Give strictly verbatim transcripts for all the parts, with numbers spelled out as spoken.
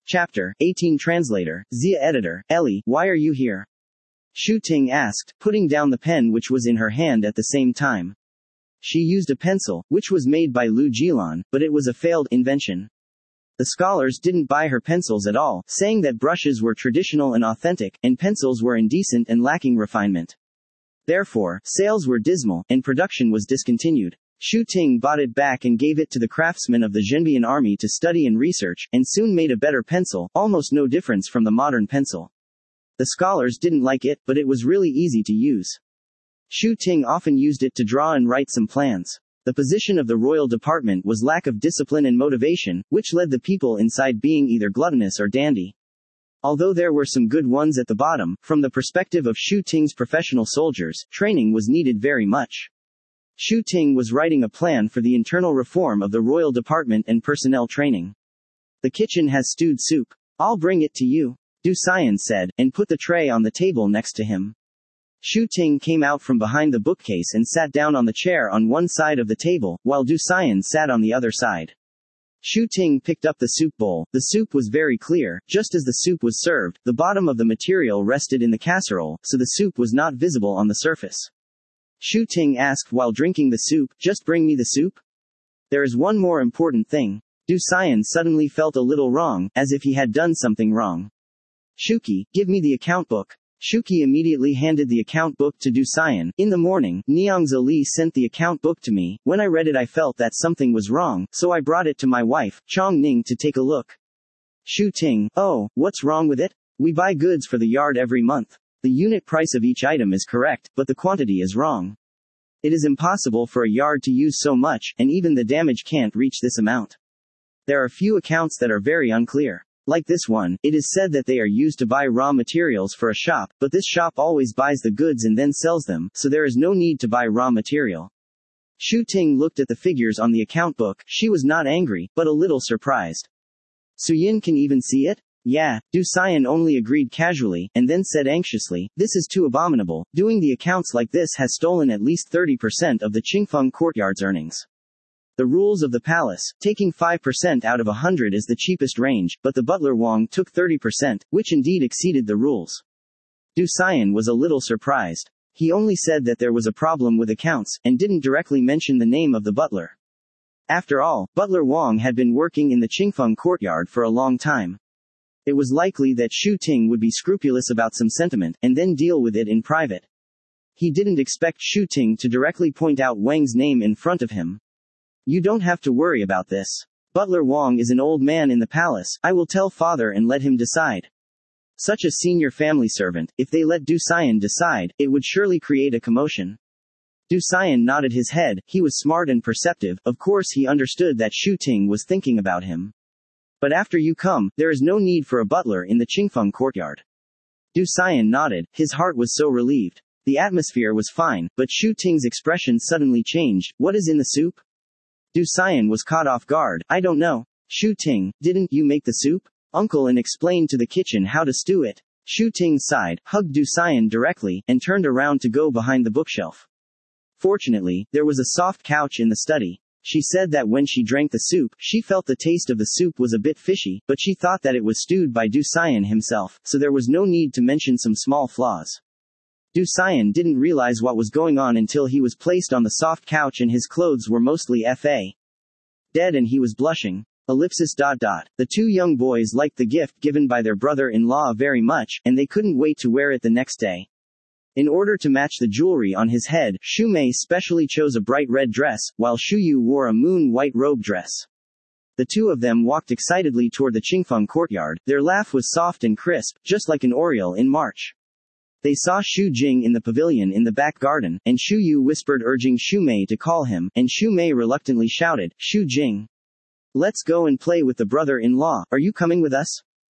Chapter eighteen Translator, Zia Editor, Ellie, why are you here? Shu Ting asked, putting down the pen which was in her hand at the same time. She used a pencil, which was made by Lu Jilan, but it was a failed invention. The scholars didn't buy her pencils at all, saying that brushes were traditional and authentic, and pencils were indecent and lacking refinement. Therefore, sales were dismal, and production was discontinued. Shu Ting bought it back and gave it to the craftsmen of the Zhenbian army to study and research, and soon made a better pencil, almost no difference from the modern pencil. The scholars didn't like it, but it was really easy to use. Shu Ting often used it to draw and write some plans. The position of the royal department was lack of discipline and motivation, which led the people inside being either gluttonous or dandy. Although there were some good ones at the bottom, from the perspective of Shu Ting's professional soldiers, training was needed very much. Shu Ting was writing a plan for the internal reform of the royal department and personnel training. The kitchen has stewed soup. I'll bring it to you, Du Xian said, and put the tray on the table next to him. Shu Ting came out from behind the bookcase and sat down on the chair on one side of the table, while Du Xian sat on the other side. Shu Ting picked up the soup bowl. The soup was very clear. Just as the soup was served, the bottom of the material rested in the casserole, so the soup was not visible on the surface. Shu Ting asked while drinking the soup, just bring me the soup? There is one more important thing. Du Xian suddenly felt a little wrong, as if he had done something wrong. Shuki, give me the account book. Shuki immediately handed the account book to Du Xian. In the morning, Niangzi Li sent the account book to me. When I read it I felt that something was wrong, so I brought it to my wife, Chong Ning, to take a look. Shu Ting, oh, what's wrong with it? We buy goods for the yard every month. The unit price of each item is correct, but the quantity is wrong. It is impossible for a yard to use so much, and even the damage can't reach this amount. There are few accounts that are very unclear. Like this one, it is said that they are used to buy raw materials for a shop, but this shop always buys the goods and then sells them, so there is no need to buy raw material. Shu Ting looked at the figures on the account book. She was not angry, but a little surprised. Suyin can even see it? Yeah, Du Xian only agreed casually, and then said anxiously, this is too abominable. Doing the accounts like this has stolen at least thirty percent of the Qingfeng courtyard's earnings. The rules of the palace, taking five percent out of one hundred is the cheapest range, but the butler Wang took thirty percent, which indeed exceeded the rules. Du Xian was a little surprised. He only said that there was a problem with accounts, and didn't directly mention the name of the butler. After all, Butler Wang had been working in the Qingfeng courtyard for a long time. It was likely that Shu Ting would be scrupulous about some sentiment, and then deal with it in private. He didn't expect Shu Ting to directly point out Wang's name in front of him. You don't have to worry about this. Butler Wang is an old man in the palace. I will tell father and let him decide. Such a senior family servant, if they let Du Xian decide, it would surely create a commotion. Du Xian nodded his head. He was smart and perceptive. Of course he understood that Shu Ting was thinking about him. But after you come, there is no need for a butler in the Qingfeng courtyard. Du Xian nodded. His heart was so relieved. The atmosphere was fine, but Shu Ting's expression suddenly changed. What is in the soup? Du Xian was caught off guard. I don't know. Shu Ting, didn't you make the soup? Uncle and explained to the kitchen how to stew it. Shu Ting sighed, hugged Du Xian directly, and turned around to go behind the bookshelf. Fortunately, there was a soft couch in the study. She said that when she drank the soup, she felt the taste of the soup was a bit fishy, but she thought that it was stewed by Du Xian himself, so there was no need to mention some small flaws. Du Xian didn't realize what was going on until he was placed on the soft couch and his clothes were mostly fa dead and he was blushing. Ellipsis dot dot. The two young boys liked the gift given by their brother-in-law very much, and they couldn't wait to wear it the next day. In order to match the jewelry on his head, Shu Mei specially chose a bright red dress, while Shu Yu wore a moon-white robe dress. The two of them walked excitedly toward the Qingfeng courtyard. Their laugh was soft and crisp, just like an oriole in March. They saw Shu Jing in the pavilion in the back garden, and Shu Yu whispered urging Shu Mei to call him, and Shu Mei reluctantly shouted, Shu Jing. Let's go and play with the brother-in-law. Are you coming with us?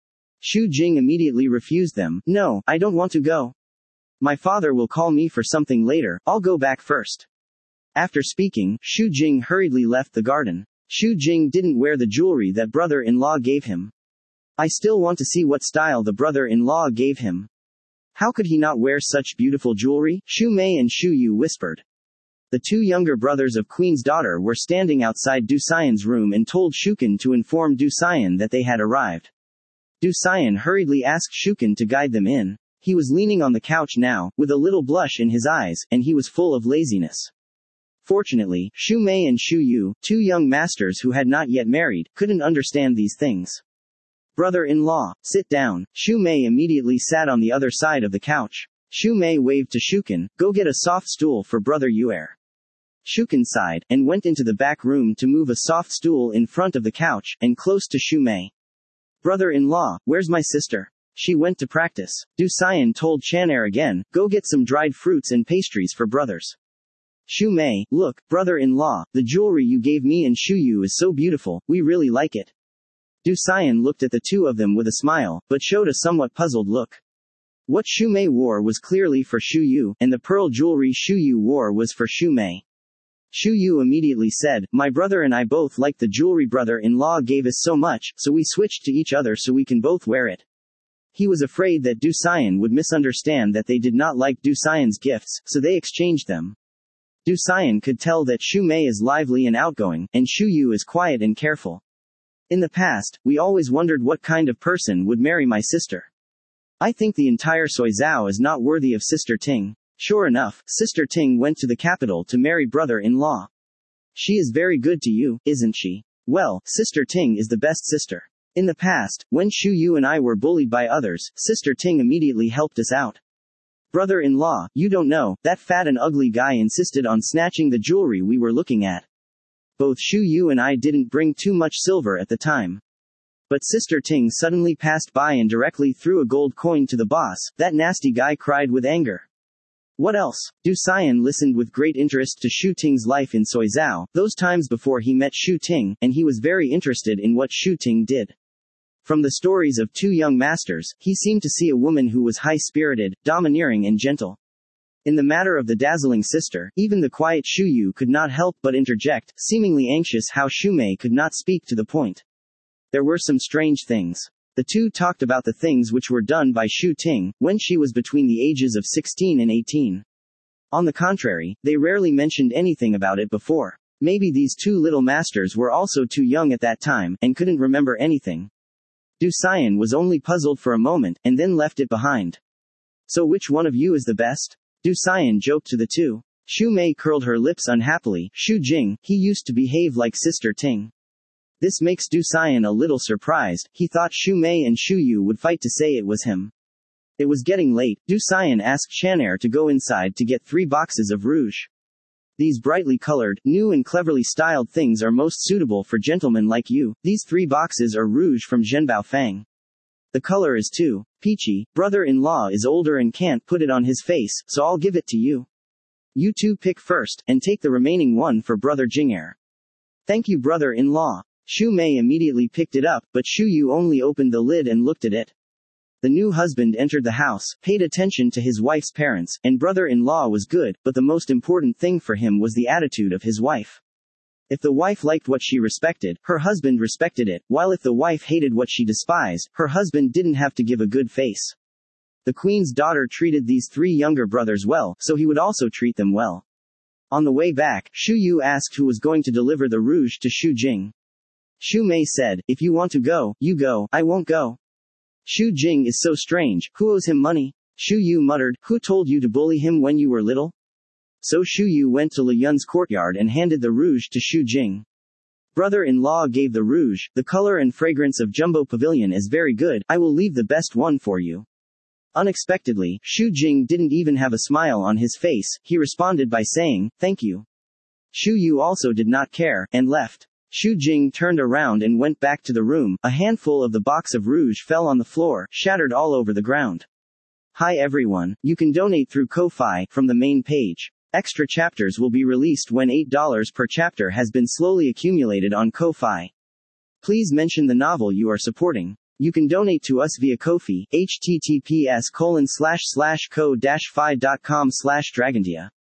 Shu Jing immediately refused them. No, I don't want to go. My father will call me for something later. I'll go back first. After speaking, Shu Jing hurriedly left the garden. Shu Jing didn't wear the jewelry that brother-in-law gave him. I still want to see what style the brother-in-law gave him. How could he not wear such beautiful jewelry? Shu Mei and Shu Yu whispered. The two younger brothers of Queen's daughter were standing outside Du Xian's room and told Shukin to inform Du Xian that they had arrived. Du Xian hurriedly asked Shukin to guide them in. He was leaning on the couch now, with a little blush in his eyes, and he was full of laziness. Fortunately, Xu Mei and Xu Yu, two young masters who had not yet married, couldn't understand these things. Brother-in-law, sit down. Xu Mei immediately sat on the other side of the couch. Xu Mei waved to Shukin, go get a soft stool for Brother Yuer. Shukin sighed, and went into the back room to move a soft stool in front of the couch, and close to Xu Mei. Brother-in-law, where's my sister? She went to practice. Du Xian told Chanair again, go get some dried fruits and pastries for brothers. Xu Mei, look, brother-in-law, the jewelry you gave me and Xu Yu is so beautiful, we really like it. Du Xian looked at the two of them with a smile, but showed a somewhat puzzled look. What Xu Mei wore was clearly for Xu Yu, and the pearl jewelry Xu Yu wore was for Xu Mei. Xu Yu immediately said, my brother and I both like the jewelry brother-in-law gave us so much, so we switched to each other so we can both wear it. He was afraid that Du Xian would misunderstand that they did not like Du Xian's gifts, so they exchanged them. Du Xian could tell that Xu Mei is lively and outgoing, and Xu Yu is quiet and careful. In the past, we always wondered what kind of person would marry my sister. I think the entire Soizao is not worthy of Sister Ting. Sure enough, Sister Ting went to the capital to marry brother-in-law. She is very good to you, isn't she? Well, Sister Ting is the best sister. In the past, when Xu Yu and I were bullied by others, Sister Ting immediately helped us out. Brother-in-law, you don't know, that fat and ugly guy insisted on snatching the jewelry we were looking at. Both Xu Yu and I didn't bring too much silver at the time. But Sister Ting suddenly passed by and directly threw a gold coin to the boss. That nasty guy cried with anger. What else? Du Xian listened with great interest to Xu Ting's life in Soizao, those times before he met Xu Ting, and he was very interested in what Xu Ting did. From the stories of two young masters, he seemed to see a woman who was high-spirited, domineering and gentle. In the matter of the dazzling sister, even the quiet Xu Yu could not help but interject, seemingly anxious how Xu Mei could not speak to the point. There were some strange things. The two talked about the things which were done by Xu Ting, when she was between the ages of sixteen and eighteen. On the contrary, they rarely mentioned anything about it before. Maybe these two little masters were also too young at that time, and couldn't remember anything. Du Xian was only puzzled for a moment, and then left it behind. So which one of you is the best? Du Xian joked to the two. Xu Mei curled her lips unhappily. Xu Jing, he used to behave like Sister Ting. This makes Du Xian a little surprised. He thought Xu Mei and Xu Yu would fight to say it was him. It was getting late. Du Xian asked Chanair to go inside to get three boxes of rouge. These brightly colored, new and cleverly styled things are most suitable for gentlemen like you. These three boxes are rouge from Zhenbao Fang. The color is too peachy. Brother-in-law is older and can't put it on his face, so I'll give it to you. You two pick first, and take the remaining one for Brother Jingair. Thank you, brother-in-law. Xu Mei immediately picked it up, but Xu Yu only opened the lid and looked at it. The new husband entered the house, paid attention to his wife's parents, and brother-in-law was good, but the most important thing for him was the attitude of his wife. If the wife liked what she respected, her husband respected it, while if the wife hated what she despised, her husband didn't have to give a good face. The queen's daughter treated these three younger brothers well, so he would also treat them well. On the way back, Xu Yu asked who was going to deliver the rouge to Xu Jing. Xu Mei said, if you want to go, you go, I won't go. Xu Jing is so strange, who owes him money? Xu Yu muttered, who told you to bully him when you were little? So Xu Yu went to Li Yun's courtyard and handed the rouge to Xu Jing. Brother-in-law gave the rouge, the color and fragrance of Jumbo Pavilion is very good, I will leave the best one for you. Unexpectedly, Xu Jing didn't even have a smile on his face, he responded by saying, thank you. Xu Yu also did not care, and left. Xu Jing turned around and went back to the room. A handful of the box of rouge fell on the floor, shattered all over the ground. Hi everyone, you can donate through Ko-Fi from the main page. Extra chapters will be released when eight dollars per chapter has been slowly accumulated on Ko-Fi. Please mention the novel you are supporting. You can donate to us via Ko-Fi, https colon slash slash ko dash fi dot com slash dragondia.